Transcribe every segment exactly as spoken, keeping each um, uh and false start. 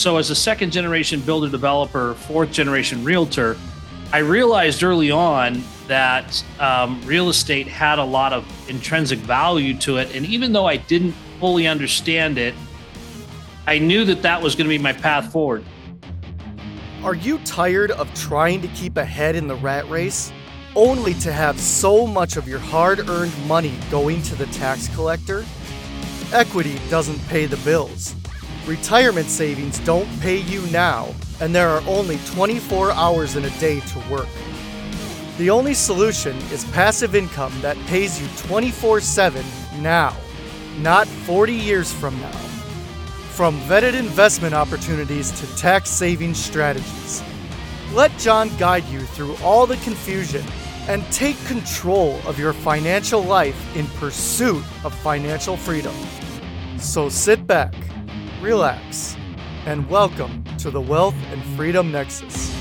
So as a second generation builder developer, fourth generation realtor, I realized early on that um, real estate had a lot of intrinsic value to it. And even though I didn't fully understand it, I knew that that was going to be my path forward. Are you tired of trying to keep ahead in the rat race, only to have so much of your hard-earned money going to the tax collector? Equity doesn't pay the bills. Retirement savings don't pay you now, and there are only twenty-four hours in a day to work. The only solution is passive income that pays you twenty-four seven now, not forty years from now. From vetted investment opportunities to tax saving strategies, let John guide you through all the confusion and take control of your financial life in pursuit of financial freedom. So sit back, relax, and welcome to the Wealth and Freedom Nexus.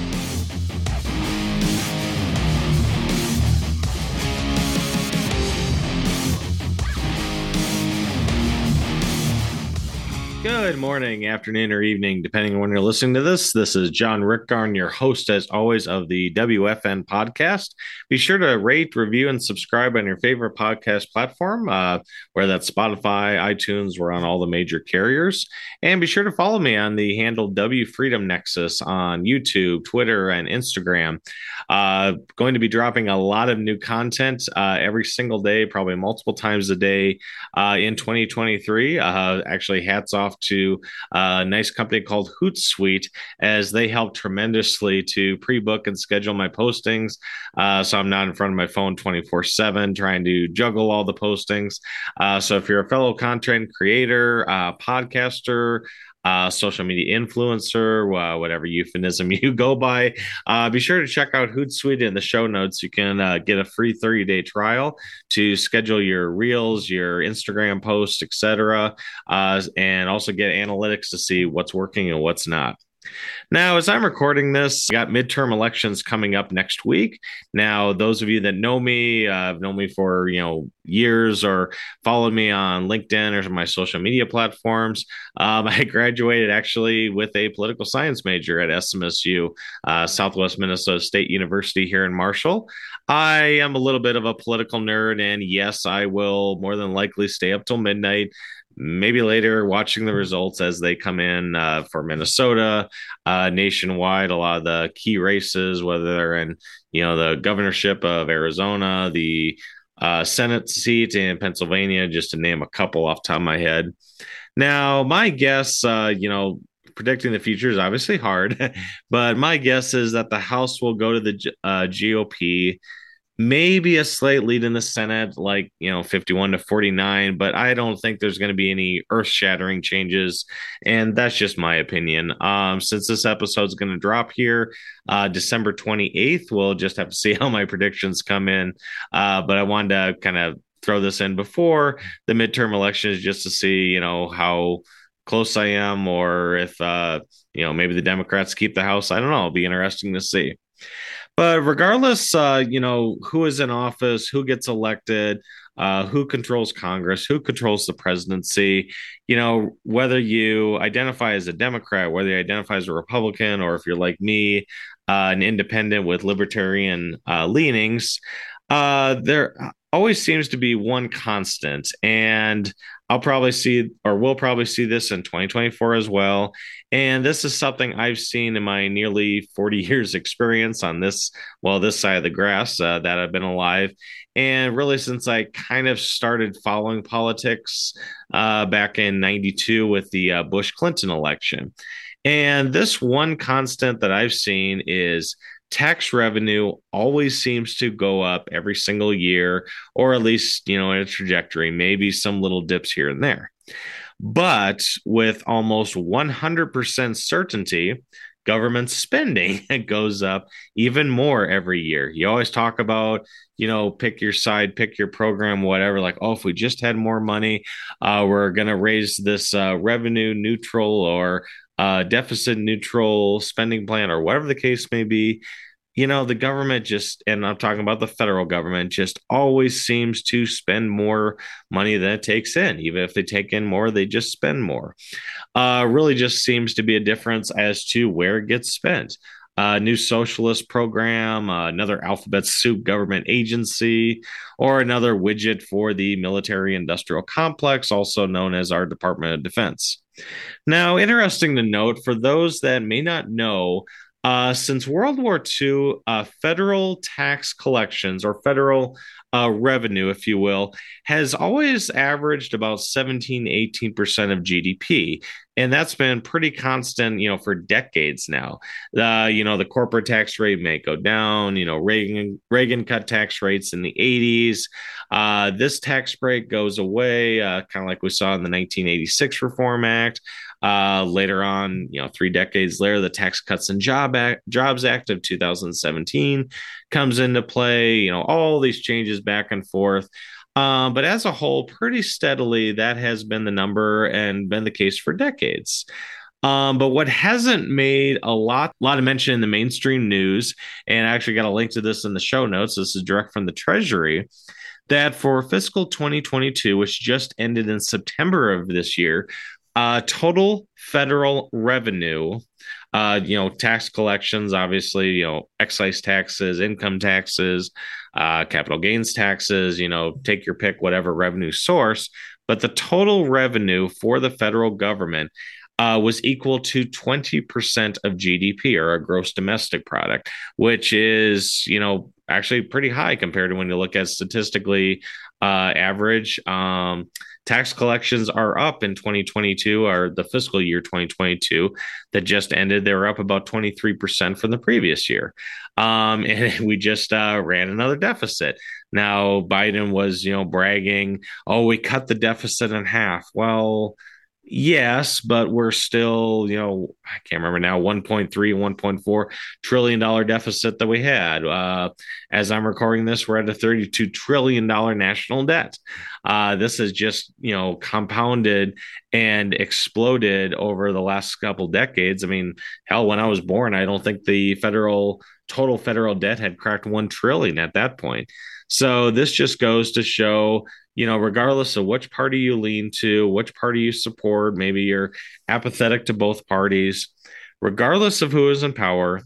Good morning, afternoon, or evening, depending on when you're listening to this. This is John Rickgarn, your host, as always, of the W F N podcast. Be sure to rate, review, and subscribe on your favorite podcast platform, uh, whether that's Spotify, iTunes. We're on all the major carriers. And be sure to follow me on the handle W Freedom Nexus on YouTube, Twitter, and Instagram. Uh, going to be dropping a lot of new content uh, every single day, probably multiple times a day uh, in twenty twenty-three. Uh, actually, hats off to a nice company called Hootsuite, as they help tremendously to pre-book and schedule my postings. Uh, so I'm not in front of my phone twenty-four seven trying to juggle all the postings. Uh, so if you're a fellow content creator, uh, podcaster, Uh, social media influencer, uh, whatever euphemism you go by, uh, be sure to check out Hootsuite in the show notes. You can uh, get a free thirty-day trial to schedule your reels, your Instagram posts, et cetera, uh, and also get analytics to see what's working and what's not. Now, as I'm recording this, we got midterm elections coming up next week. Now, those of you that know me, uh, have known me for, you know, years or followed me on LinkedIn or my social media platforms, um, I graduated actually with a political science major at S M S U, uh, Southwest Minnesota State University here in Marshall. I am a little bit of a political nerd, and yes, I will more than likely stay up till midnight, maybe later, watching the results as they come in uh, for Minnesota, uh, nationwide, a lot of the key races, whether they're in, you know, the governorship of Arizona, the uh, Senate seat in Pennsylvania, just to name a couple off the top of my head. Now, my guess, uh, you know, predicting the future is obviously hard, but my guess is that the House will go to the uh, G O P. Maybe a slight lead in the Senate, like, you know, fifty-one to forty-nine, but I don't think there's going to be any earth-shattering changes, and that's just my opinion. Um, since this episode is going to drop here uh, December twenty-eighth, we'll just have to see how my predictions come in, uh, but I wanted to kind of throw this in before the midterm elections just to see, you know, how close I am, or if, uh, you know, maybe the Democrats keep the House. I don't know. It'll be interesting to see. But regardless, uh, you know, who is in office, who gets elected, uh, who controls Congress, who controls the presidency, you know, whether you identify as a Democrat, whether you identify as a Republican, or if you're like me, uh, an independent with libertarian uh, leanings, uh, there always seems to be one constant. And I'll probably see, or we'll probably see this in twenty twenty-four as well. And this is something I've seen in my nearly forty years experience on this, well, this side of the grass uh, that I've been alive. And really, since I kind of started following politics uh, back in ninety-two with the uh, Bush-Clinton election. And this one constant that I've seen is tax revenue always seems to go up every single year, or at least, you know, in a trajectory, maybe some little dips here and there. But with almost one hundred percent certainty, government spending goes up even more every year. You always talk about, you know, pick your side, pick your program, whatever, like, oh, if we just had more money, uh, we're going to raise this uh, revenue neutral or uh, deficit neutral spending plan, or whatever the case may be. you know, the government just, and I'm talking about the federal government, just always seems to spend more money than it takes in. Even if they take in more, they just spend more. Uh, really just seems to be a difference as to where it gets spent. A uh, new socialist program, uh, another alphabet soup government agency, or another widget for the military industrial complex, also known as our Department of Defense. Now, interesting to note for those that may not know, uh, since World War Two, uh, federal tax collections or federal uh, revenue, if you will, has always averaged about seventeen, eighteen percent of G D P. And that's been pretty constant, you know, for decades now. Uh, you know, the corporate tax rate may go down. You know, Reagan Reagan cut tax rates in the eighties. Uh, this tax break goes away, uh, kind of like we saw in the nineteen eighty-six Reform Act. Uh, later on, you know, three decades later, the Tax Cuts and Job Act, Jobs Act of two thousand seventeen comes into play. You know, all these changes back and forth. Um, but as a whole, pretty steadily, that has been the number and been the case for decades. Um, but what hasn't made a lot, lot of mention in the mainstream news, and I actually got a link to this in the show notes. This is direct from the Treasury, that for fiscal twenty twenty-two, which just ended in September of this year, uh, total federal revenue, uh, you know, tax collections, obviously, you know, excise taxes, income taxes, uh, capital gains taxes, you know, take your pick, whatever revenue source. But the total revenue for the federal government uh, was equal to twenty percent of G D P, or a gross domestic product, which is, you know, actually pretty high compared to when you look at statistically uh, average. Um, tax collections are up in twenty twenty-two, or the fiscal year twenty twenty-two that just ended. They were up about twenty-three percent from the previous year. Um, and we just uh, ran another deficit. Now, Biden was, you know, bragging, oh, we cut the deficit in half. Well, yes, but we're still, you know, I can't remember now, one point three, one point four trillion dollar deficit that we had. Uh, as I'm recording this, we're at a thirty-two trillion dollar national debt. Uh, this has just, you know, compounded and exploded over the last couple decades. I mean, hell, when I was born, I don't think the federal total federal debt had cracked one trillion at that point. So this just goes to show, you know, regardless of which party you lean to, which party you support, maybe you're apathetic to both parties, regardless of who is in power,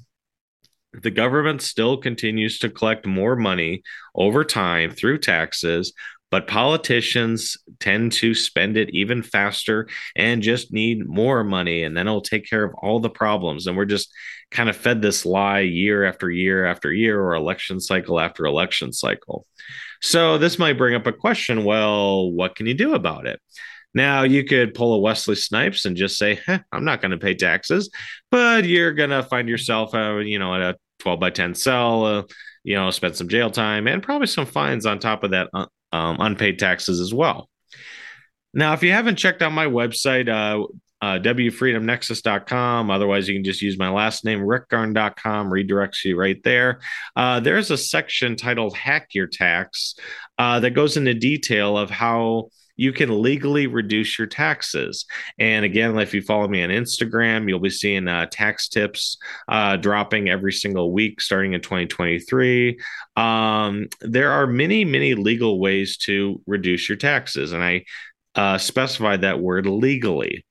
the government still continues to collect more money over time through taxes, but politicians tend to spend it even faster and just need more money, and then it'll take care of all the problems. And we're just kind of fed this lie year after year after year, or election cycle after election cycle. So this might bring up a question. Well, what can you do about it? Now, you could pull a Wesley Snipes and just say, eh, I'm not going to pay taxes, but you're going to find yourself, uh, you know, at a twelve by ten cell, uh, you know, spend some jail time and probably some fines on top of that uh, um, unpaid taxes as well. Now, if you haven't checked out my website, uh, uh, w freedom nexus dot com. Otherwise, you can just use my last name, rick garn dot com, redirects you right there. Uh, there's a section titled Hack Your Tax uh, that goes into detail of how you can legally reduce your taxes. And again, if you follow me on Instagram, you'll be seeing uh, tax tips uh, dropping every single week starting in twenty twenty-three. Um, there are many, many legal ways to reduce your taxes. And I uh, specified that word legally.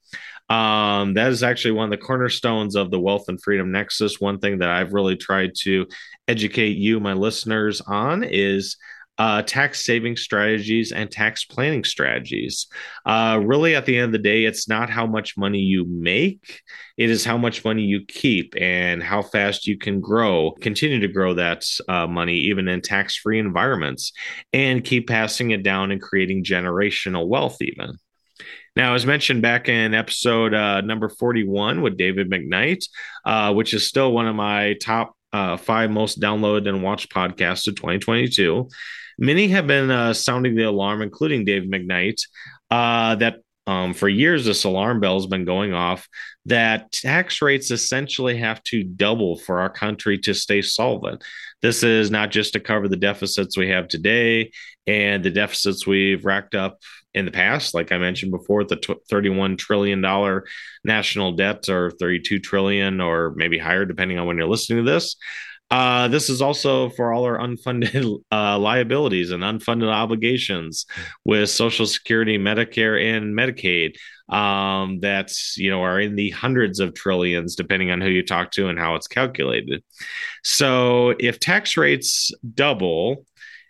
Um, that is actually one of the cornerstones of the Wealth and Freedom Nexus. One thing that I've really tried to educate you, my listeners, on is Uh, tax saving strategies and tax planning strategies. Uh, really, at the end of the day, it's not how much money you make, it is how much money you keep and how fast you can grow, continue to grow that uh, money, even in tax-free environments, and keep passing it down and creating generational wealth even. Now, as mentioned back in episode uh, number forty-one with David McKnight, uh, which is still one of my top uh, five most downloaded and watched podcasts of twenty twenty-two, many have been uh, sounding the alarm, including Dave McKnight, uh, that um, for years this alarm bell has been going off, that tax rates essentially have to double for our country to stay solvent. This is not just to cover the deficits we have today and the deficits we've racked up in the past, like I mentioned before, the thirty-one trillion dollars national debt, or thirty-two trillion dollars, or maybe higher, depending on when you're listening to this. Uh, this is also for all our unfunded uh, liabilities and unfunded obligations with Social Security, Medicare, and Medicaid. Um, that's you know are in the hundreds of trillions, depending on who you talk to and how it's calculated. So, if tax rates double,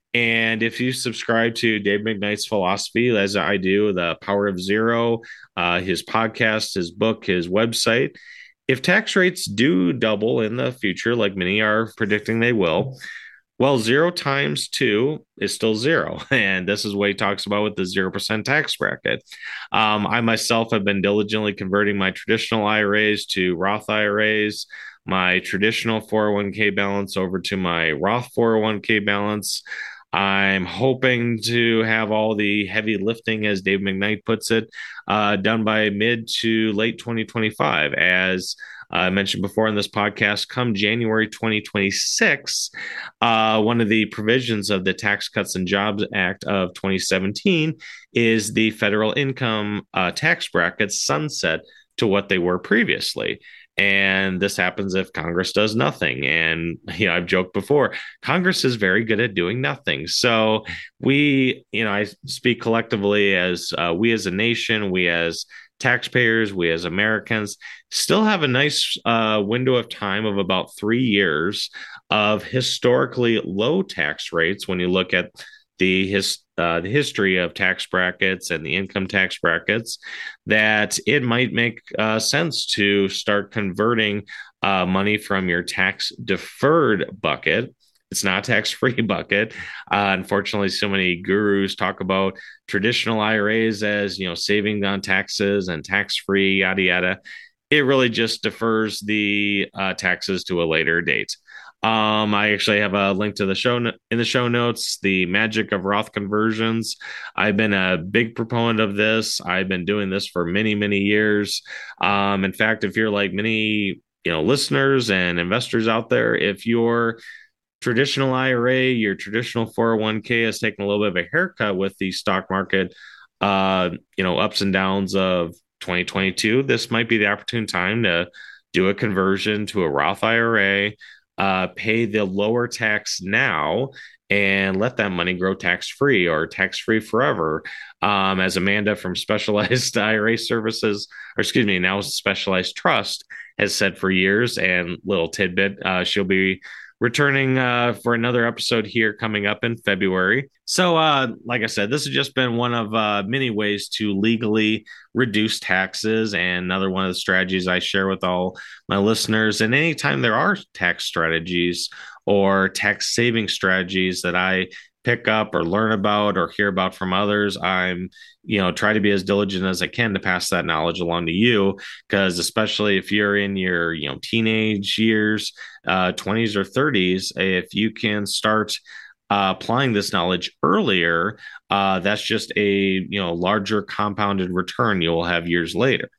and if you subscribe to Dave McKnight's philosophy, as I do, the Power of Zero, uh, his podcast, his book, his website, if tax rates do double in the future, like many are predicting they will, well, zero times two is still zero. And this is what he talks about with the zero percent tax bracket. Um, I myself have been diligently converting my traditional I R As to Roth I R As, my traditional four oh one k balance over to my Roth four oh one k balance. I'm hoping to have all the heavy lifting, as Dave McKnight puts it, uh, done by mid to late twenty twenty-five. As I mentioned before in this podcast, come January twenty twenty-six, uh, one of the provisions of the Tax Cuts and Jobs Act of twenty seventeen is the federal income uh, tax brackets sunset to what they were previously. And this happens if Congress does nothing. And, you know, I've joked before, Congress is very good at doing nothing. So we, you know, I speak collectively as uh, we as a nation, we as taxpayers, we as Americans still have a nice uh, window of time of about three years of historically low tax rates when you look at the his uh, the history of tax brackets and the income tax brackets, that it might make uh, sense to start converting uh, money from your tax deferred bucket. It's not tax free bucket. Uh, unfortunately, so many gurus talk about traditional I R As as, you know, saving on taxes and tax free, yada yada. It really just defers the uh, taxes to a later date. Um, I actually have a link to the show in the show notes, the magic of Roth conversions. I've been a big proponent of this. I've been doing this for many, many years. Um, in fact, if you're like many, you know, listeners and investors out there, if your traditional I R A, your traditional four oh one k has taken a little bit of a haircut with the stock market, uh, you know, ups and downs of twenty twenty-two, this might be the opportune time to do a conversion to a Roth I R A. Uh, pay the lower tax now and let that money grow tax free or tax free forever. Um, as Amanda from Specialized I R A Services, or excuse me, now Specialized Trust, has said for years, and little tidbit, uh, she'll be returning uh, for another episode here coming up in February. So, uh, like I said, this has just been one of uh, many ways to legally reduce taxes, and another one of the strategies I share with all my listeners. And anytime there are tax strategies or tax saving strategies that I pick up or learn about or hear about from others, I'm, you know, try to be as diligent as I can to pass that knowledge along to you, because especially if you're in your, you know, teenage years, uh, twenties or thirties, if you can start uh, applying this knowledge earlier, uh, that's just a, you know, larger compounded return you'll have years later.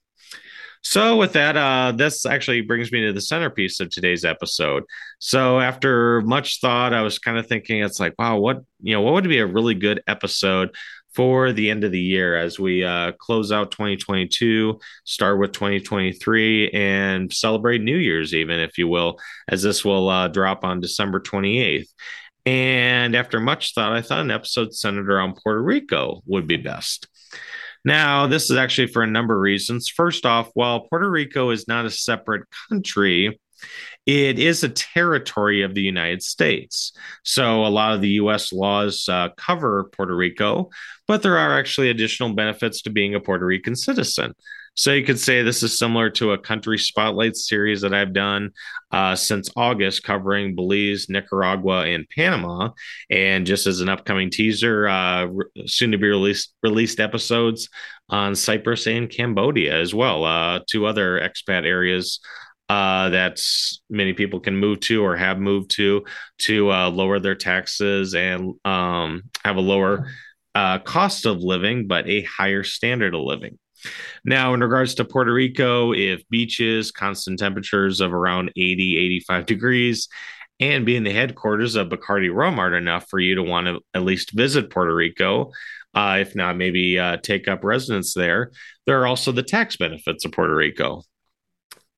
So with that, uh, this actually brings me to the centerpiece of today's episode. So after much thought, I was kind of thinking, it's like, wow, what, you know, what would be a really good episode for the end of the year as we uh, close out twenty twenty-two, start with twenty twenty-three, and celebrate New Year's even, if you will, as this will uh, drop on December twenty-eighth. And after much thought, I thought an episode centered around Puerto Rico would be best. Now, this is actually for a number of reasons. First off, while Puerto Rico is not a separate country, it is a territory of the United States. So a lot of the U S laws uh, cover Puerto Rico, but there are actually additional benefits to being a Puerto Rican citizen. So you could say this is similar to a country spotlight series that I've done uh, since August, covering Belize, Nicaragua, and Panama. And just as an upcoming teaser, uh, soon to be released released episodes on Cyprus and Cambodia as well, uh, two other expat areas uh, that many people can move to or have moved to to uh, lower their taxes and um, have a lower uh, cost of living, but a higher standard of living. Now, in regards to Puerto Rico, if beaches, constant temperatures of around eighty, eighty-five degrees, and being the headquarters of Bacardi Rum are enough for you to want to at least visit Puerto Rico, uh, if not maybe uh, take up residence there, there are also the tax benefits of Puerto Rico.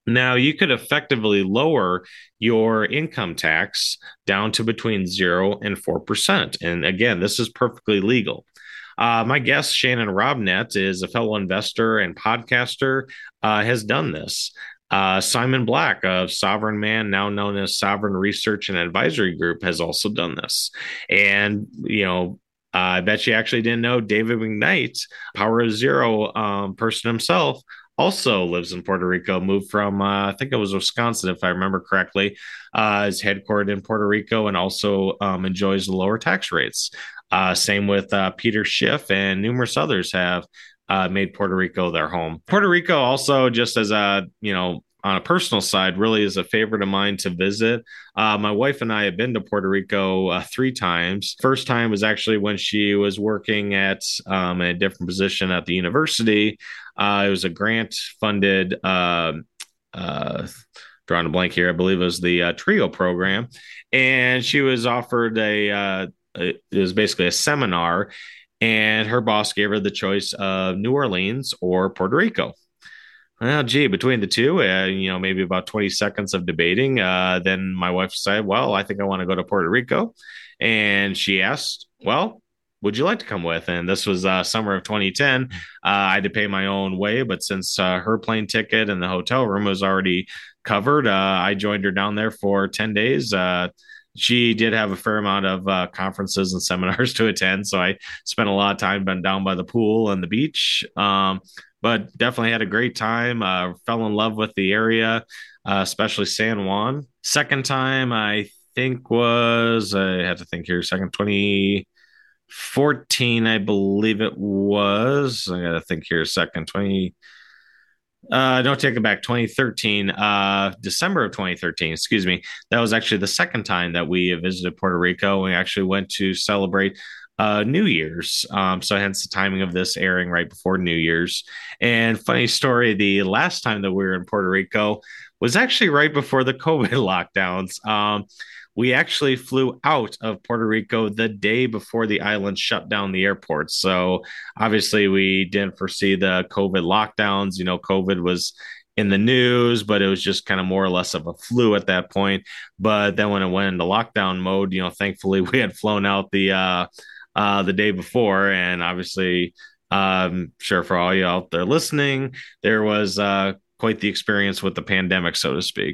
Now, you could effectively lower your income tax down to between zero and four percent. And again, this is perfectly legal. Uh, my guest, Shannon Robnett, is a fellow investor and podcaster, uh, has done this. Uh, Simon Black of Sovereign Man, now known as Sovereign Research and Advisory Group, has also done this. And, you know, uh, I bet you actually didn't know David McKnight, Power of Zero um, person himself, also lives in Puerto Rico, moved from, uh, I think it was Wisconsin, if I remember correctly, uh, is headquartered in Puerto Rico and also um, enjoys the lower tax rates. Uh, same with uh, Peter Schiff and numerous others have uh, made Puerto Rico their home. Puerto Rico also, just as a, you know, on a personal side, really is a favorite of mine to visit. Uh, my wife and I have been to Puerto Rico uh, three times. First time was actually when she was working at um, a different position at the university. Uh, it was a grant funded, uh, uh, drawing a blank here, I believe it was the uh, TRIO program. And she was offered a, uh, it was basically a seminar, and her boss gave her the choice of New Orleans or Puerto Rico. Well, gee, between the two, uh, you know, maybe about twenty seconds of debating. Uh, then my wife said, well, I think I want to go to Puerto Rico. And she asked, well, would you like to come with? And this was uh, summer of twenty ten. Uh, I had to pay my own way, but since uh, her plane ticket and the hotel room was already covered, uh, I joined her down there for ten days. Uh, she did have a fair amount of uh, conferences and seminars to attend. So I spent a lot of time been down by the pool and the beach. Um, but definitely had a great time. Uh, fell in love with the area, uh, especially San Juan. Second time, I think was, I had to think here, second twenty fourteen, I believe it was. I got to think here a second, twenty. Uh, don't take it back. twenty thirteen, uh, December of twenty thirteen, excuse me. That was actually the second time that we visited Puerto Rico. We actually went to celebrate uh, New Year's. Um, so hence the timing of this airing right before New Year's. And funny story, the last time that we were in Puerto Rico was actually right before the COVID lockdowns. Um, we actually flew out of Puerto Rico the day before the island shut down the airport. So obviously we didn't foresee the COVID lockdowns. You know, COVID was in the news, but it was just kind of more or less of a flu at that point. But then when it went into lockdown mode, you know, thankfully we had flown out the uh, uh, the day before, and obviously, um, sure for all you out there listening, there was uh, quite the experience with the pandemic, so to speak.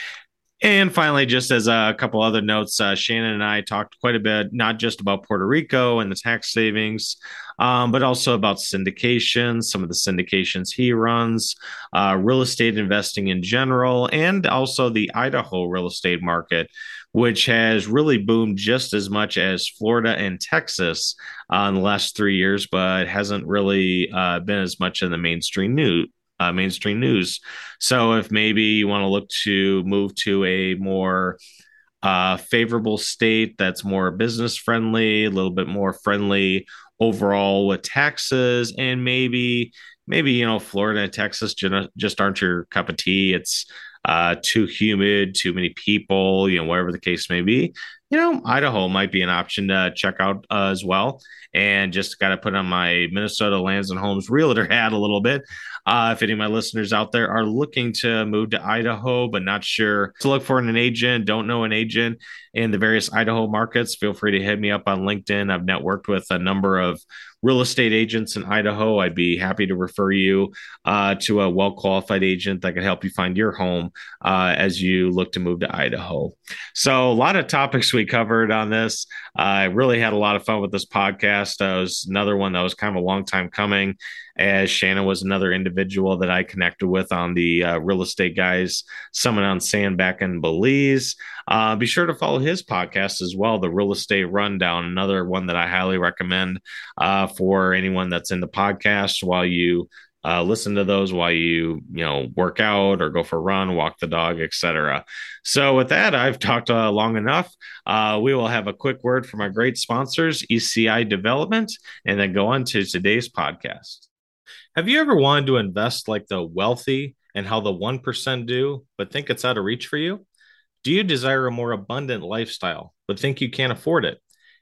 And finally, just as a couple other notes, uh, Shannon and I talked quite a bit, not just about Puerto Rico and the tax savings, um, but also about syndications, some of the syndications he runs, uh, real estate investing in general, and also the Idaho real estate market, which has really boomed just as much as Florida and Texas uh, in the last three years, but hasn't really uh, been as much in the mainstream news. Uh, mainstream news. So if maybe you want to look to move to a more uh, favorable state that's more business friendly, a little bit more friendly overall with taxes, and maybe maybe you know Florida and Texas just aren't your cup of tea. It's uh, too humid, too many people, you know, whatever the case may be. You know, Idaho might be an option to check out uh, as well. And just got to put on my Minnesota Lands and Homes realtor hat a little bit. Uh, if any of my listeners out there are looking to move to Idaho, but not sure to look for an agent, don't know an agent in the various Idaho markets, feel free to hit me up on LinkedIn. I've networked with a number of real estate agents in Idaho. I'd be happy to refer you uh, to a well-qualified agent that can help you find your home uh, as you look to move to Idaho. So a lot of topics we covered on this. Uh, I really had a lot of fun with this podcast. Uh, it was another one that was kind of a long time coming, as Shannon was another individual that I connected with on the uh, Real Estate Guys Summit on Sand back in Belize. Uh, be sure to follow his podcast as well, the Real Estate Rundown, another one that I highly recommend uh, for anyone that's in the podcast while you uh, listen to those, while you you know work out or go for a run, walk the dog, et cetera. So with that, I've talked uh, long enough. Uh, we will have a quick word from our great sponsors, E C I Development, and then go on to today's podcast. Have you ever wanted to invest like the wealthy and how the one percent do, but think it's out of reach for you? Do you desire a more abundant lifestyle, but think you can't afford it?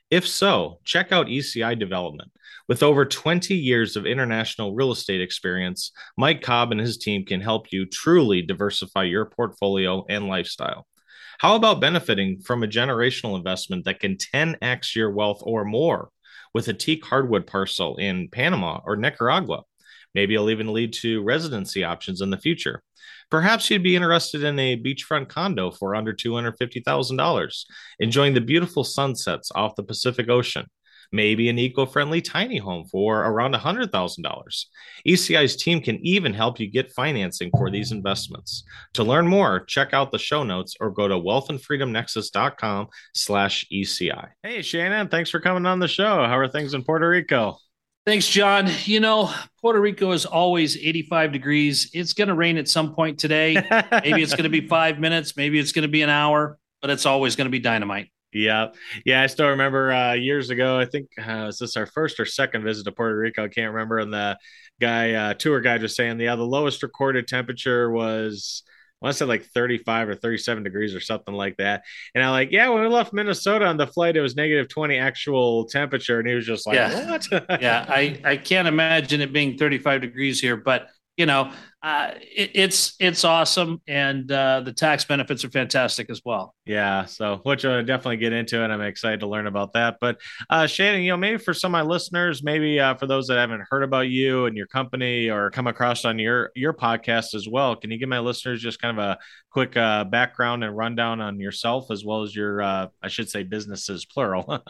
If so, check out E C I Development. With over twenty years of international real estate experience, Mike Cobb and his team can help you truly diversify your portfolio and lifestyle. How about benefiting from a generational investment that can ten x your wealth or more with a teak hardwood parcel in Panama or Nicaragua? Maybe it'll even lead to residency options in the future. Perhaps you'd be interested in a beachfront condo for under two hundred fifty thousand dollars, enjoying the beautiful sunsets off the Pacific Ocean. Maybe an eco friendly tiny home for around one hundred thousand dollars. E C I's team can even help you get financing for these investments. To learn more, check out the show notes or go to wealth and freedom nexus dot com slash E C I. Hey, Shannon, thanks for coming on the show. How are things in Puerto Rico? Thanks, John. You know, Puerto Rico is always eighty-five degrees. It's going to rain at some point today. Maybe it's going to be five minutes. Maybe it's going to be an hour, but it's always going to be dynamite. Yeah. Yeah. I still remember uh, years ago, I think, uh, was this our first or second visit to Puerto Rico? I can't remember. And the guy, uh, tour guide was saying, yeah, the lowest recorded temperature was, I want to say like thirty-five or thirty-seven degrees or something like that. And I'm like, yeah, when we left Minnesota on the flight, it was negative twenty actual temperature. And he was just like, yeah. what? yeah. I, I can't imagine it being thirty-five degrees here, but you know, uh, it, it's, it's awesome. And uh, the tax benefits are fantastic as well. Yeah. So, which I'll definitely get into, and I'm excited to learn about that. But uh, Shannon, you know, maybe for some of my listeners, maybe uh, for those that haven't heard about you and your company or come across on your, your podcast as well, can you give my listeners just kind of a quick uh, background and rundown on yourself as well as your, uh, I should say businesses, plural?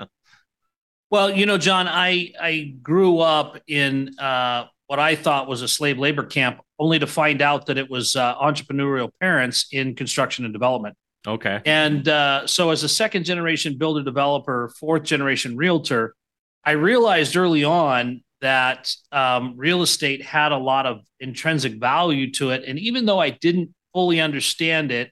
Well, you know, John, I, I grew up in, uh, what I thought was a slave labor camp, only to find out that it was uh, entrepreneurial parents in construction and development. Okay. And uh, so as a second generation builder developer, fourth generation realtor, I realized early on that um, real estate had a lot of intrinsic value to it. And even though I didn't fully understand it,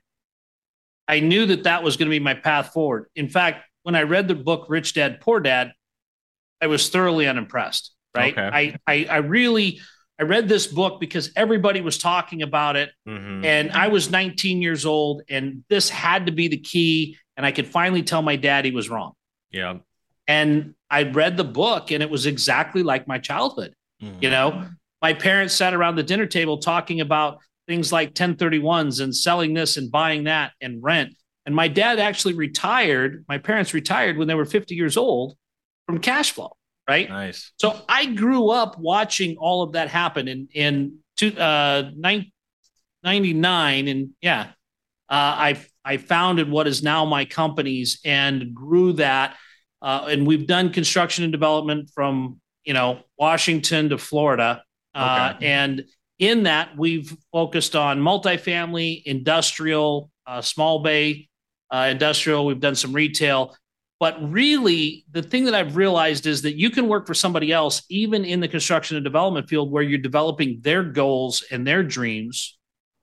I knew that that was going to be my path forward. In fact, when I read the book, Rich Dad, Poor Dad, I was thoroughly unimpressed. Right. Okay. I, I, I really, I read this book because everybody was talking about it. Mm-hmm. And I was nineteen years old and this had to be the key. And I could finally tell my dad he was wrong. Yeah. And I read the book and it was exactly like my childhood. Mm-hmm. You know, my parents sat around the dinner table talking about things like ten thirty-ones and selling this and buying that and rent. And my dad actually retired. My parents retired when they were fifty years old from cash flow. Right. Nice. So I grew up watching all of that happen in, in two, uh, ninety-nine. And yeah, uh, I, I founded what is now my companies and grew that. Uh, and we've done construction and development from, you know, Washington to Florida. Uh, okay. And in that we've focused on multifamily, industrial, uh, small bay, uh, industrial. We've done some retail. But really, the thing that I've realized is that you can work for somebody else, even in the construction and development field, where you're developing their goals and their dreams,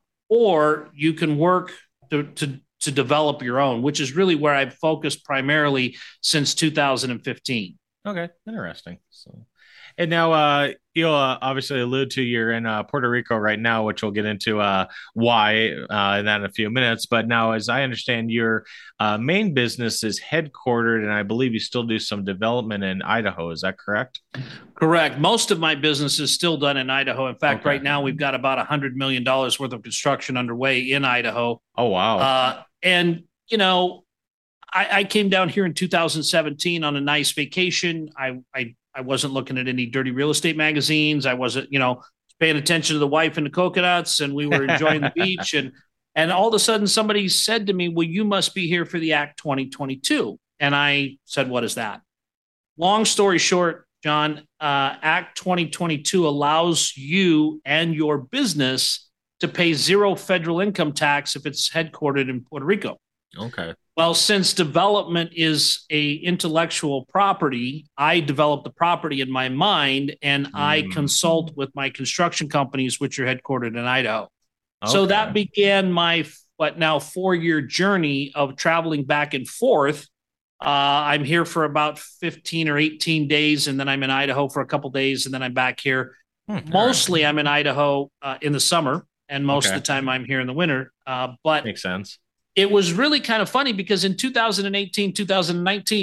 or you can work to, to, to develop your own, which is really where I've focused primarily since two thousand fifteen. Okay, interesting. So, and now uh, you'll uh, obviously allude to you're in uh, Puerto Rico right now, which we'll get into uh, why uh, in that in a few minutes. But now, as I understand, your uh, main business is headquartered, and I believe you still do some development in Idaho. Is that correct? Correct. Most of my business is still done in Idaho. In fact, okay. right now we've got about one hundred million dollars worth of construction underway in Idaho. Oh, wow. Uh, and, you know, I, I came down here in two thousand seventeen on a nice vacation. I, I I wasn't looking at any dirty real estate magazines. I wasn't, you know, paying attention to the wife and the coconuts, and we were enjoying the beach. And, and all of a sudden somebody said to me, well, you must be here for the Act twenty twenty-two. And I said, what is that? Long story short, John, uh, Act twenty twenty-two allows you and your business to pay zero federal income tax if it's headquartered in Puerto Rico. Okay. Well, since development is a intellectual property, I develop the property in my mind, and mm. I consult with my construction companies, which are headquartered in Idaho. Okay. So that began my what now four-year journey of traveling back and forth. Uh, I'm here for about fifteen or eighteen days, and then I'm in Idaho for a couple of days, and then I'm back here. Hmm, Mostly right. I'm in Idaho uh, in the summer, and most okay. of the time I'm here in the winter. Uh, but makes sense. It was really kind of funny because in two thousand eighteen, two thousand nineteen,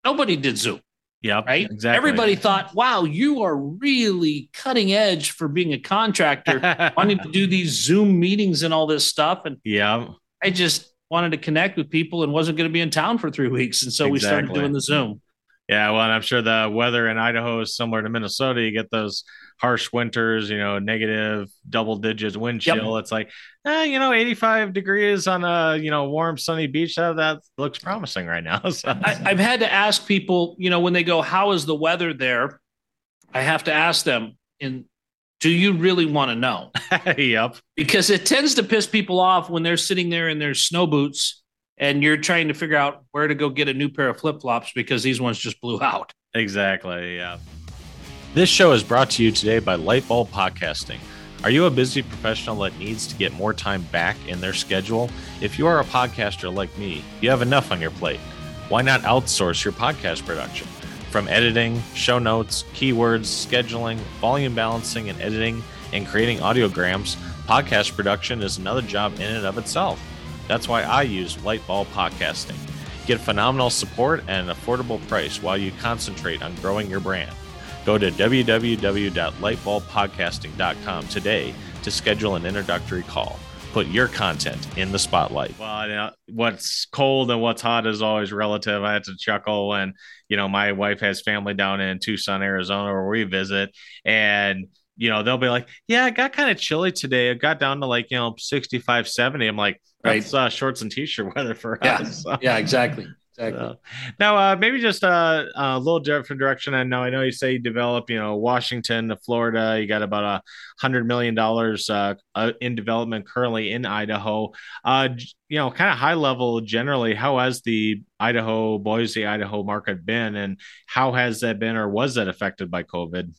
Nobody did Zoom. Yep, right? exactly. Everybody thought, wow, you are really cutting edge for being a contractor, wanting to do these Zoom meetings and all this stuff. And yeah, I just wanted to connect with people and wasn't going to be in town for three weeks. And so exactly. we started doing the Zoom. Yeah, well, and I'm sure the weather in Idaho is similar to Minnesota. You get those harsh winters, you know, negative double digits wind chill. Yep. It's like, eh, you know, eighty-five degrees on a, you know, warm, sunny beach. That, that looks promising right now. So. I, I've had to ask people, you know, when they go, how is the weather there? I have to ask them, in, do you really want to know? Yep. Because it tends to piss people off when they're sitting there in their snow boots and you're trying to figure out where to go get a new pair of flip-flops because these ones just blew out. Exactly, yeah. This show is brought to you today by Lightbulb Podcasting. Are you a busy professional that needs to get more time back in their schedule? If you are a podcaster like me, you have enough on your plate. Why not outsource your podcast production? From editing, show notes, keywords, scheduling, volume balancing, and editing, and creating audiograms, podcast production is another job in and of itself. That's why I use Lightbulb Podcasting. Get phenomenal support at an affordable price while you concentrate on growing your brand. Go to w w w dot lightbulb podcasting dot com today to schedule an introductory call. Put your content in the spotlight. Well, you know, what's cold and what's hot is always relative. I had to chuckle when, you know, my wife has family down in Tucson, Arizona, where we visit, and you know, they'll be like, yeah, it got kind of chilly today. It got down to like, you know, sixty-five, seventy. I'm like, that's right. uh, shorts and t-shirt weather for yeah. us. So. Yeah, exactly. Exactly. So, now, uh, maybe just uh, a little different direction. I know, I know you say you develop, you know, Washington to Florida. You got about a hundred million dollars uh, uh, in development currently in Idaho. Uh, you know, kind of high level generally. How has the Idaho, Boise, Idaho market been, and how has that been, or was that affected by COVID?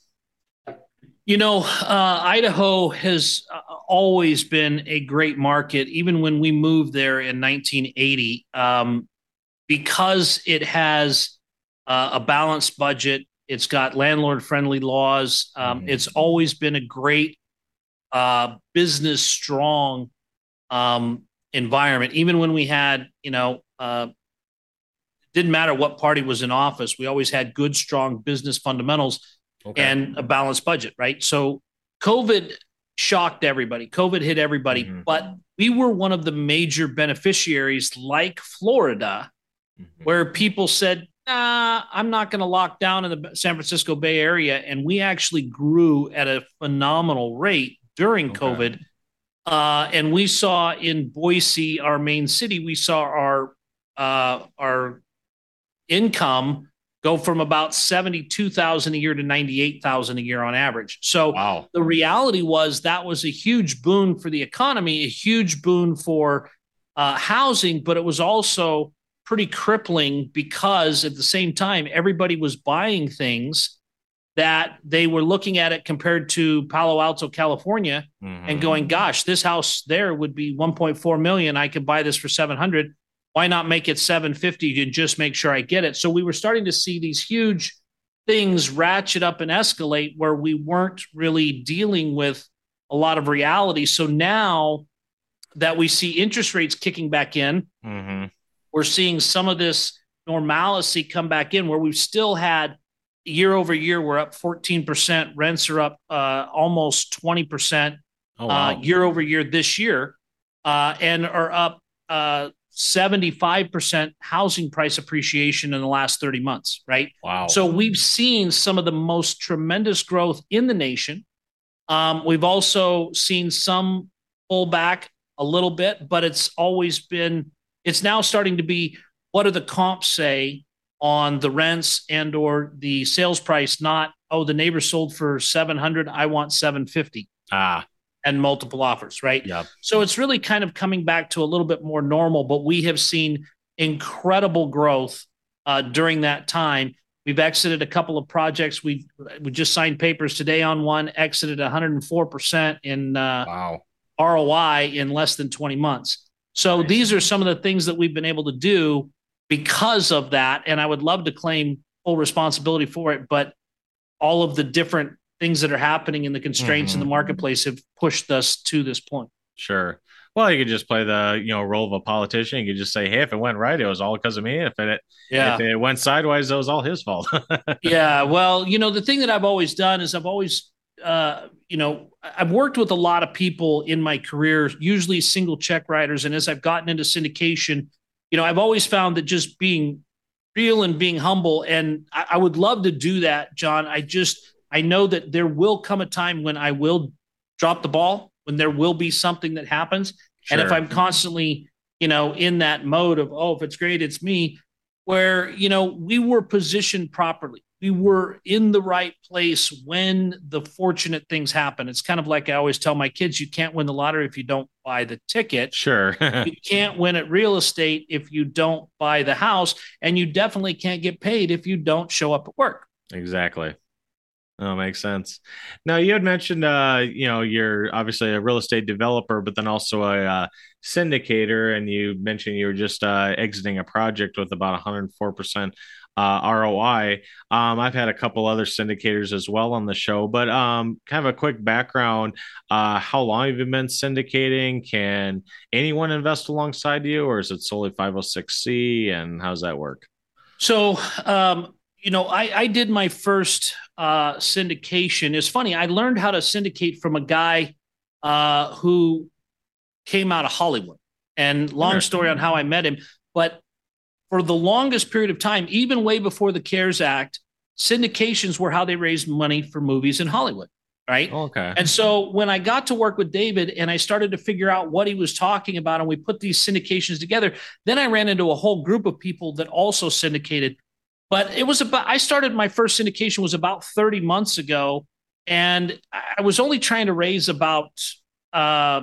You know, uh, Idaho has always been a great market, even when we moved there in nineteen eighty, um, because it has uh, a balanced budget. It's got landlord-friendly laws. Um, mm-hmm. It's always been a great uh, business-strong um, environment. Even when we had, you know, uh, didn't matter what party was in office, we always had good, strong business fundamentals. Okay. And a balanced budget, right? So COVID shocked everybody. COVID hit everybody, mm-hmm. but we were one of the major beneficiaries, like Florida, mm-hmm. where people said, nah, I'm not going to lock down in the San Francisco Bay Area. And we actually grew at a phenomenal rate during okay. COVID. Uh, and we saw in Boise, our main city, we saw our uh, our income go from about seventy-two thousand a year to ninety-eight thousand a year on average. So wow. the reality was that was a huge boon for the economy, a huge boon for uh, housing, but it was also pretty crippling because at the same time, everybody was buying things that they were looking at it compared to Palo Alto, California, mm-hmm. and going, gosh, this house there would be one point four million. I could buy this for seven hundred. Why not make it seven fifty and just make sure I get it? So we were starting to see these huge things ratchet up and escalate where we weren't really dealing with a lot of reality. So now that we see interest rates kicking back in, mm-hmm. we're seeing some of this normalcy come back in where we've still had year over year, we're up fourteen percent. Rents are up uh, almost twenty percent oh, wow. uh, year over year this year uh, and are up uh, seventy-five percent housing price appreciation in the last thirty months, right? Wow. So we've seen some of the most tremendous growth in the nation. Um, we've also seen some pull back a little bit, but it's always been, it's now starting to be, what do the comps say on the rents and or the sales price? Not, oh, the neighbor sold for seven hundred, I want seven fifty. Ah. And multiple offers, right? Yep. So it's really kind of coming back to a little bit more normal, but we have seen incredible growth uh, during that time. We've exited a couple of projects. We've we just signed papers today on one, exited one hundred four percent in uh, wow. R O I in less than twenty months. So nice. These are some of the things that we've been able to do because of that. And I would love to claim full responsibility for it, but all of the different things that are happening and the constraints mm-hmm. in the marketplace have pushed us to this point. Sure. Well, you could just play the, you know, role of a politician. You could just say, hey, if it went right, it was all because of me. If it if Yeah. it went sideways, it was all his fault. Yeah. Well, you know, the thing that I've always done is I've always, uh, you know, I've worked with a lot of people in my career, usually single check writers. And as I've gotten into syndication, you know, I've always found that just being real and being humble, and I, I would love to do that, John. I just, I know that there will come a time when I will drop the ball, when there will be something that happens. And if Sure. I'm constantly, you know, in that mode of, oh, if it's great, it's me, where, you know, we were positioned properly. We were in the right place when the fortunate things happen. It's kind of like I always tell my kids, you can't win the lottery if you don't buy the ticket. Sure. You can't win at real estate if you don't buy the house. And you definitely can't get paid if you don't show up at work. Exactly. Oh, makes sense. Now, you had mentioned, uh, you know, you're obviously a real estate developer, but then also a uh, syndicator, and you mentioned you were just uh, exiting a project with about one hundred four percent uh, R O I. Um, I've had a couple other syndicators as well on the show, but um, kind of a quick background. Uh, how long have you been syndicating? Can anyone invest alongside you, or is it solely five oh six C? And how's that work? So, um, you know, I, I did my first uh, syndication. It's funny. I learned how to syndicate from a guy uh, who came out of Hollywood. And long story on how I met him. But for the longest period of time, even way before the CARES Act, syndications were how they raised money for movies in Hollywood. Right. Okay. And so when I got to work with David and I started to figure out what he was talking about, and we put these syndications together, then I ran into a whole group of people that also syndicated. But it was about, I started my first syndication was about thirty months ago. And I was only trying to raise about uh,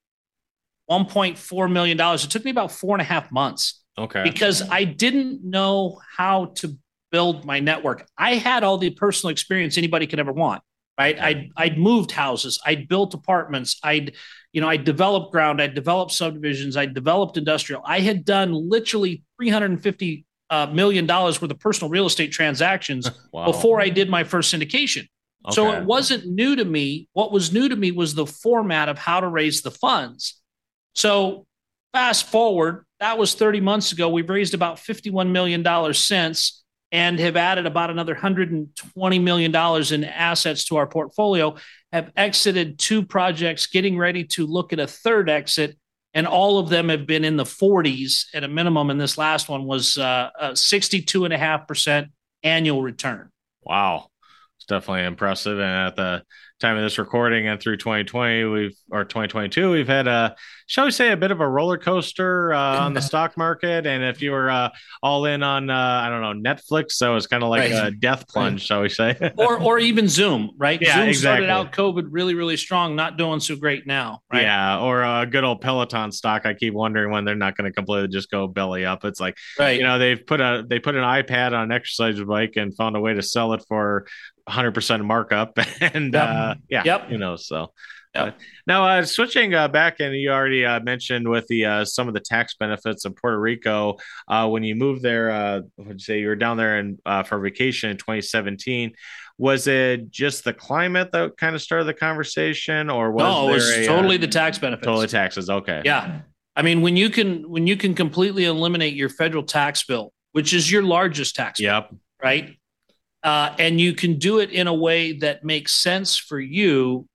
one point four million dollars. It took me about four and a half months Okay. because I didn't know how to build my network. I had all the personal experience anybody could ever want. Right. I'd, I'd moved houses. I'd built apartments. I'd, you know, I developed ground. I developed subdivisions. I developed industrial. I had done literally three hundred fifty uh, million dollars worth of personal real estate transactions Wow. before I did my first syndication. Okay. So it wasn't new to me. What was new to me was the format of how to raise the funds. So fast forward, that was thirty months ago. We've raised about fifty-one million dollars since, and have added about another one hundred twenty million dollars in assets to our portfolio, have exited two projects, getting ready to look at a third exit, and all of them have been in the forties at a minimum, and this last one was uh, a sixty-two point five percent annual return. Wow. It's definitely impressive. And at the time of this recording and through twenty twenty, we've or twenty twenty-two, we've had a, shall we say, a bit of a roller coaster uh, on the stock market. And if you were uh, all in on, uh, I don't know, Netflix, that was kind of like right. a death plunge, right. shall we say, or or even Zoom, right? Yeah, Zoom exactly. started out COVID really, really strong, not doing so great now, right? Yeah, or a good old Peloton stock. I keep wondering when they're not going to completely just go belly up. It's like, right. you know, they've put a they put an iPad on an exercise bike and found a way to sell it for one hundred percent markup, and yep. uh yeah yep. you know so yep. uh, now uh switching uh, back, and you already uh, mentioned with the uh some of the tax benefits of Puerto Rico uh when you moved there, uh would you say you were down there and uh, for vacation in twenty seventeen. Was it just the climate that kind of started the conversation, or was no, it was there a, totally uh, the tax benefits? Totally taxes. Okay. Yeah. I mean, when you can when you can completely eliminate your federal tax bill, which is your largest tax bill, yep. right? Uh, and you can do it in a way that makes sense for you,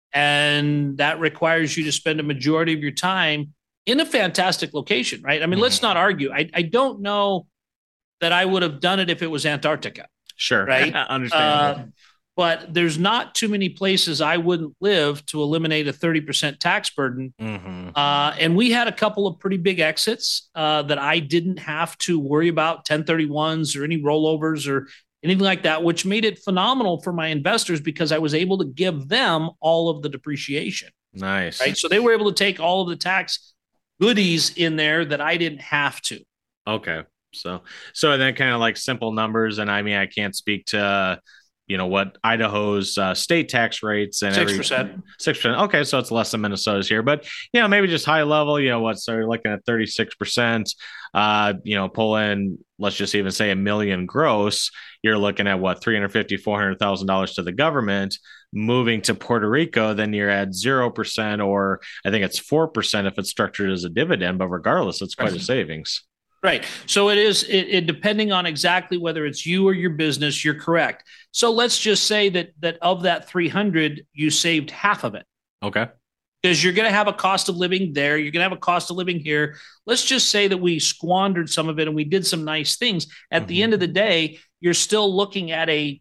and that requires you to spend a majority of your time in a fantastic location, right? I mean, mm-hmm. let's not argue. I, I don't know that I would have done it if it was Antarctica. Sure. Right. Understandable. Uh, but there's not too many places I wouldn't live to eliminate a thirty percent tax burden. Mm-hmm. Uh, and we had a couple of pretty big exits uh, that I didn't have to worry about ten thirty-ones or any rollovers or anything like that, which made it phenomenal for my investors because I was able to give them all of the depreciation. Nice. Right. So they were able to take all of the tax goodies in there that I didn't have to. Okay. So, so then kind of like simple numbers. And I mean, I can't speak to, uh, you know, what Idaho's uh, state tax rates and six percent. six percent. Okay. So it's less than Minnesota's here, but, you know, maybe just high level, you know, what, so you're looking at thirty-six percent, uh, you know, pull in, let's just even say a million gross, you're looking at what, three hundred fifty thousand dollars, four hundred thousand dollars to the government. moving to Puerto Rico, then you're at zero percent, or I think it's four percent if it's structured as a dividend. But regardless, it's quite a savings. Right. So it is, it, it depending on exactly whether it's you or your business, you're correct. So let's just say that that of that three hundred, you saved half of it. Okay. Because you're going to have a cost of living there. You're going to have a cost of living here. Let's just say that we squandered some of it and we did some nice things. At mm-hmm. the end of the day, you're still looking at a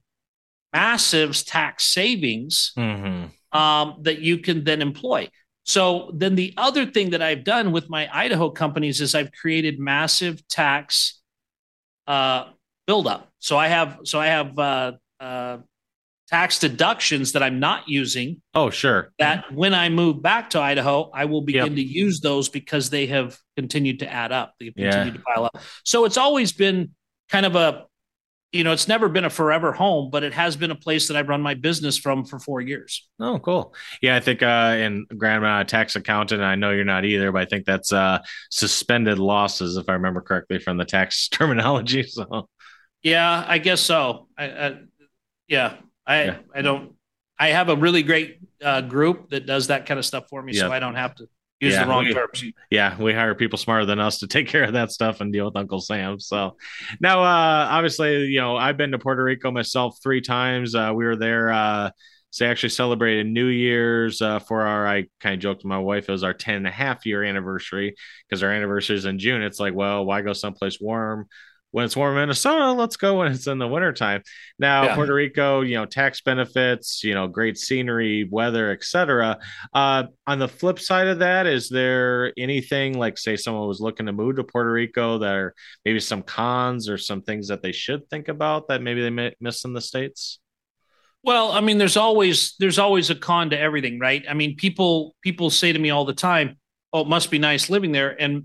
massive tax savings mm-hmm. um, that you can then employ. So then the other thing that I've done with my Idaho companies is I've created massive tax uh, buildup. So I have so I have uh, uh, tax deductions that I'm not using. Oh, sure. That when I move back to Idaho, I will begin yep. to use those because they have continued to add up. They've continued yeah. to pile up. So it's always been kind of a, you know, it's never been a forever home, but it has been a place that I've run my business from for four years. Oh, cool. Yeah, I think, uh, and Graham, I'm not a tax accountant. I know you're not either, but I think that's uh, suspended losses, if I remember correctly from the tax terminology. So, yeah, I guess so. I, I yeah, I, yeah. I don't, I have a really great uh, group that does that kind of stuff for me. Yep. So I don't have to use yeah, the wrong we, terms. Yeah, we hire people smarter than us to take care of that stuff and deal with Uncle Sam. So now, uh, obviously, you know, I've been to Puerto Rico myself three times. Uh, we were there. Uh, so they actually celebrated New Year's uh, for our, I kind of joked to my wife, it was our ten and a half year anniversary because our anniversary is in June. It's like, well, why go someplace warm? When it's warm in Minnesota, let's go when it's in the wintertime. Now, yeah. Puerto Rico, you know, tax benefits, you know, great scenery, weather, et cetera. Uh, on the flip side of that, is there anything like, say, someone was looking to move to Puerto Rico that are maybe some cons or some things that they should think about that maybe they may miss in the States? Well, I mean, there's always there's always a con to everything, right? I mean, people people say to me all the time, "Oh, it must be nice living there," and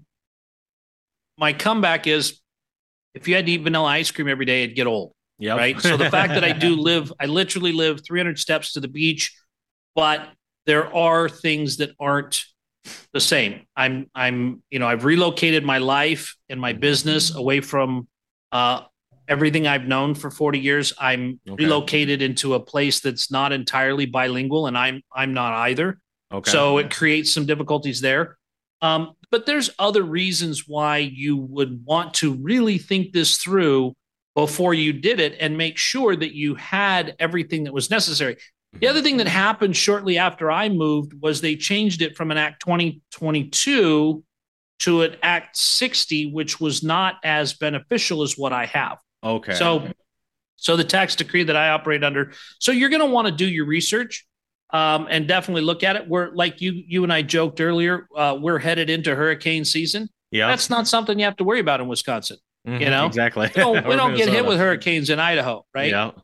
my comeback is, if you had to eat vanilla ice cream every day, it'd get old. Yep. Right. So the fact that I do live, I literally live three hundred steps to the beach, but there are things that aren't the same. I'm, I'm, you know, I've relocated my life and my business away from uh, everything I've known for forty years. I'm okay. relocated into a place that's not entirely bilingual, and I'm, I'm not either. Okay. So it creates some difficulties there. Um, but there's other reasons why you would want to really think this through before you did it and make sure that you had everything that was necessary. The other thing that happened shortly after I moved was they changed it from an Act twenty twenty-two to an Act sixty, which was not as beneficial as what I have. Okay. So, so the tax decree that I operate under. So you're going to want to do your research. Um, and definitely look at it. We're like you, you and I joked earlier. Uh, we're headed into hurricane season. Yeah, that's not something you have to worry about in Wisconsin. Mm-hmm, you know, exactly. We don't, we don't get hit with hurricanes in Idaho, right? Yeah.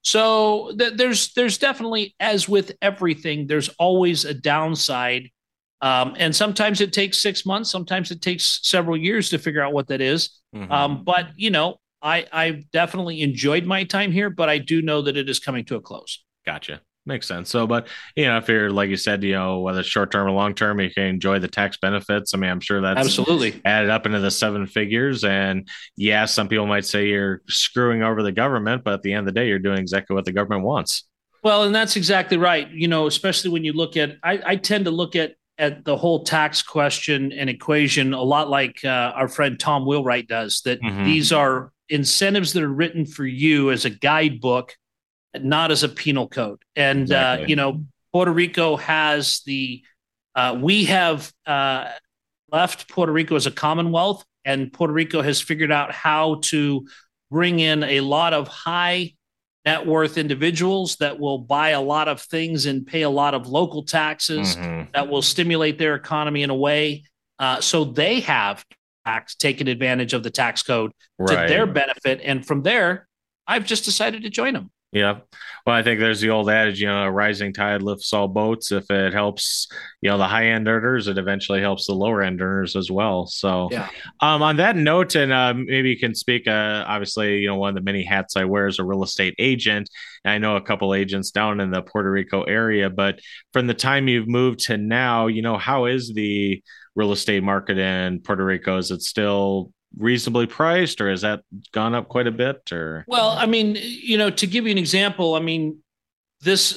So th- there's there's definitely, as with everything, there's always a downside, um, and sometimes it takes six months. Sometimes it takes several years to figure out what that is. Mm-hmm. Um, but you know, I I've definitely enjoyed my time here, but I do know that it is coming to a close. Gotcha. Makes sense. So, but, you know, if you're, like you said, you know, whether it's short term or long term, you can enjoy the tax benefits. I mean, I'm sure that's absolutely added up into the seven figures. And yeah, some people might say you're screwing over the government, but at the end of the day, you're doing exactly what the government wants. Well, and that's exactly right. You know, especially when you look at, I, I tend to look at, at the whole tax question and equation a lot like uh, our friend Tom Wheelwright does, that mm-hmm. these are incentives that are written for you as a guidebook, not as a penal code. And, exactly. uh, you know, Puerto Rico has the, uh, we have uh, left Puerto Rico as a commonwealth, and Puerto Rico has figured out how to bring in a lot of high net worth individuals that will buy a lot of things and pay a lot of local taxes mm-hmm. that will stimulate their economy in a way. Uh, so they have tax, taken advantage of the tax code right. to their benefit. And from there, I've just decided to join them. Yeah. Well, I think there's the old adage, you know, a rising tide lifts all boats. If it helps, you know, the high end earners, it eventually helps the lower end earners as well. So yeah. um, on that note, and uh, maybe you can speak, uh, obviously, you know, one of the many hats I wear is a real estate agent. And I know a couple agents down in the Puerto Rico area, but from the time you've moved to now, you know, how is the real estate market in Puerto Rico? Is it still reasonably priced, or has that gone up quite a bit? Or well, I mean, you know, to give you an example, I mean, this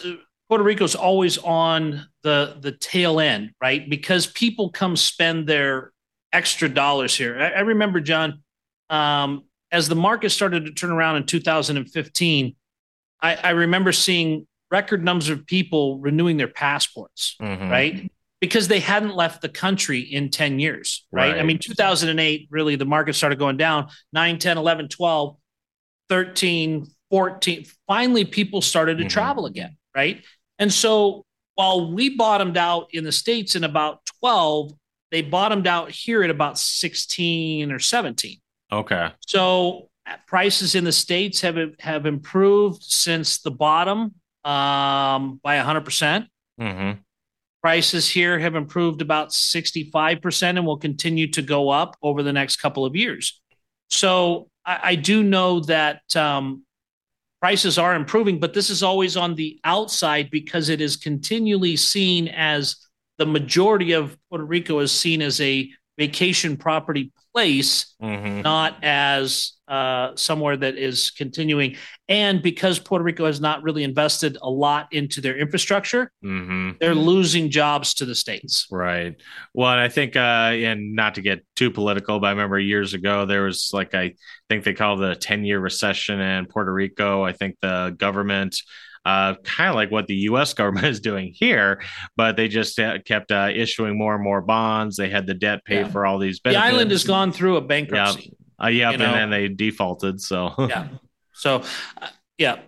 Puerto Rico's always on the the tail end, right? Because people come spend their extra dollars here. I, I remember, John, um, as the market started to turn around in two thousand fifteen, I, I remember seeing record numbers of people renewing their passports, mm-hmm. right? Because they hadn't left the country in ten years, right? right? I mean, two thousand eight, really, the market started going down, nine, ten, eleven, twelve, thirteen, fourteen. Finally, people started to mm-hmm. travel again, right? And so while we bottomed out in the States in about twelve, they bottomed out here at about sixteen or seventeen. Okay. So prices in the States have, have improved since the bottom um, by one hundred percent. Mm-hmm. Prices here have improved about sixty-five percent and will continue to go up over the next couple of years. So I, I do know that um, prices are improving, but this is always on the outside because it is continually seen as the majority of Puerto Rico is seen as a vacation property place, mm-hmm. not as uh, somewhere that is continuing. And because Puerto Rico has not really invested a lot into their infrastructure, mm-hmm. they're losing jobs to the States. Right. Well, I think, uh, and not to get too political, but I remember years ago, there was like, I think they called it a ten year recession in Puerto Rico. I think the government Uh, kind of like what the U S government is doing here, but they just uh, kept uh, issuing more and more bonds. They had the debt pay yeah. for all these benefits. The island has gone through a bankruptcy. Yeah, uh, yep, and know? then they defaulted. So yeah, so uh, yeah.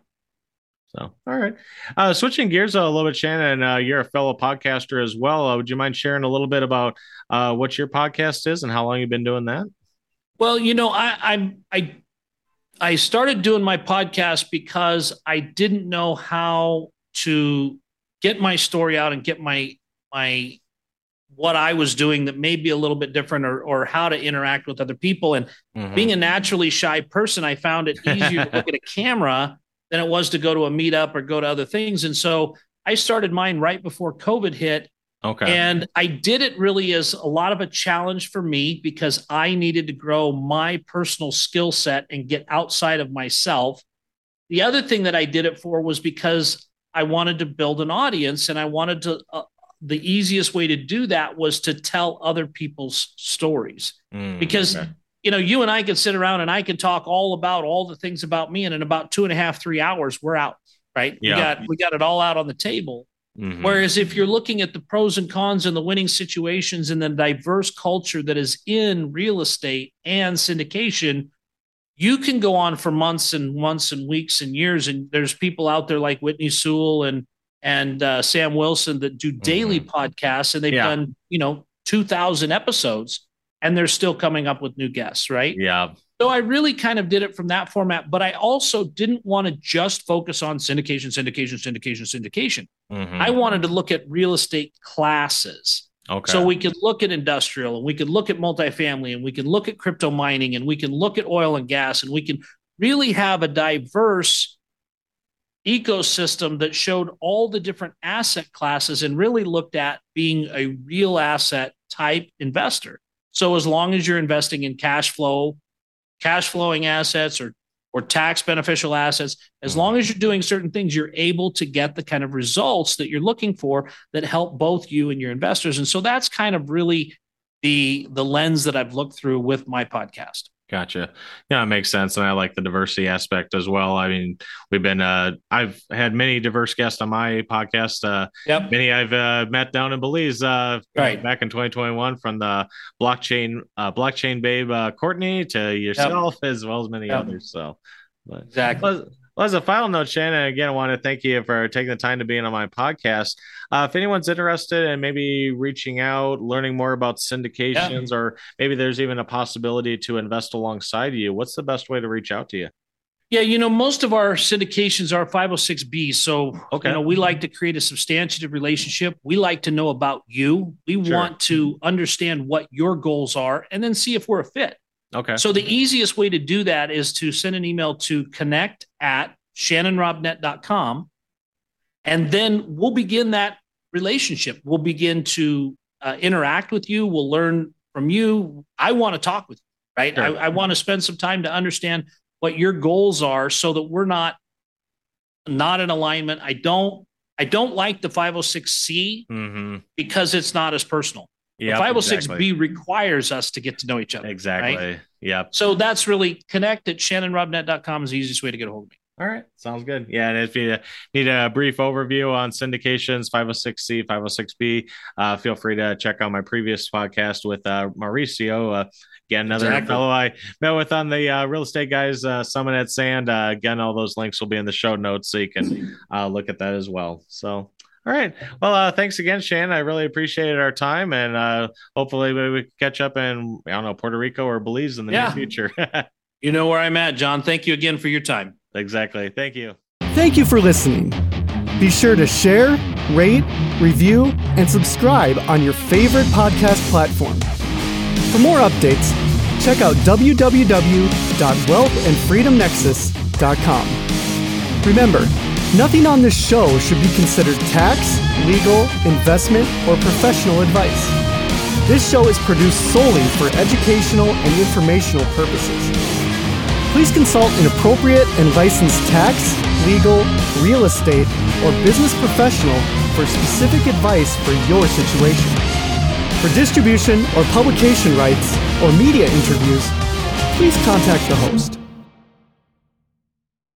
So all right, uh, switching gears a little bit, Shannon. Uh, you're a fellow podcaster as well. Uh, would you mind sharing a little bit about uh, what your podcast is and how long you've been doing that? Well, you know, I I I. I started doing my podcast because I didn't know how to get my story out and get my my what I was doing that may be a little bit different, or or how to interact with other people. And mm-hmm. being a naturally shy person, I found it easier to look at a camera than it was to go to a meetup or go to other things. And so I started mine right before COVID hit. Okay. And I did it really as a lot of a challenge for me because I needed to grow my personal skill set and get outside of myself. The other thing that I did it for was because I wanted to build an audience, and I wanted to, uh, the easiest way to do that was to tell other people's stories. Mm, because, okay. you know, you and I can sit around and I can talk all about all the things about me. And in about two and a half, three hours, we're out, right? Yeah. We got, we got it all out on the table. Mm-hmm. Whereas if you're looking at the pros and cons and the winning situations and the diverse culture that is in real estate and syndication, you can go on for months and months and weeks and years. And there's people out there like Whitney Sewell and and uh, Sam Wilson that do daily mm-hmm. podcasts, and they've yeah. done, you know, two thousand episodes, and they're still coming up with new guests, right? Yeah. So I really kind of did it from that format, but I also didn't want to just focus on syndication, syndication, syndication, syndication. Mm-hmm. I wanted to look at real estate classes. Okay. So we could look at industrial, and we could look at multifamily, and we can look at crypto mining, and we can look at oil and gas, and we can really have a diverse ecosystem that showed all the different asset classes and really looked at being a real asset type investor. So as long as you're investing in cash flow, cash flowing assets or or tax beneficial assets, as long as you're doing certain things, you're able to get the kind of results that you're looking for that help both you and your investors. And so that's kind of really the the lens that I've looked through with my podcast. Gotcha. Yeah, it makes sense. And I like the diversity aspect as well. I mean, we've been, uh, I've had many diverse guests on my podcast. Uh, yep. Many I've uh, met down in Belize uh, right. back in twenty twenty-one, from the blockchain, uh, blockchain babe, uh, Courtney, to yourself, yep. as well as many yep. others. So, but, exactly. Well, well, as a final note, Shannon, again, I want to thank you for taking the time to be on my podcast. Uh, if anyone's interested in maybe reaching out, learning more about syndications, yeah. or maybe there's even a possibility to invest alongside you, what's the best way to reach out to you? Yeah, you know, most of our syndications are five oh six B. So, okay. you know, we like to create a substantive relationship. We like to know about you. We sure. want to understand what your goals are and then see if we're a fit. Okay. So the easiest way to do that is to send an email to connect at shannon robnett dot com. And then we'll begin that relationship. We'll begin to uh, interact with you. We'll learn from you. I want to talk with you, right? Sure. I, I want to spend some time to understand what your goals are so that we're not, not in alignment. I don't I don't like the five oh six C mm-hmm. because it's not as personal. Yep, the five oh six B exactly. requires us to get to know each other. Exactly. Right? Yep. So that's really connect at shannon rob net dot com is the easiest way to get a hold of me. All right. Sounds good. Yeah. And if you need a brief overview on syndications, five oh six C, five oh six B, uh, feel free to check out my previous podcast with uh, Mauricio. Uh, again, another exactly. fellow I met with on the uh, Real Estate Guys uh, Summit at Sand. Uh, again, all those links will be in the show notes, so you can uh, look at that as well. So, all right. Well, uh, thanks again, Shannon. I really appreciated our time, and uh, hopefully we can catch up in, I don't know, Puerto Rico or Belize in the yeah. near future. You know where I'm at, John. Thank you again for your time. Exactly. Thank you. Thank you for listening. Be sure to share, rate, review, and subscribe on your favorite podcast platform. For more updates, check out w w w dot wealth and freedom nexus dot com. Remember, nothing on this show should be considered tax, legal, investment, or professional advice. This show is produced solely for educational and informational purposes. Please consult an appropriate and licensed tax, legal, real estate, or business professional for specific advice for your situation. For distribution or publication rights or media interviews, please contact the host.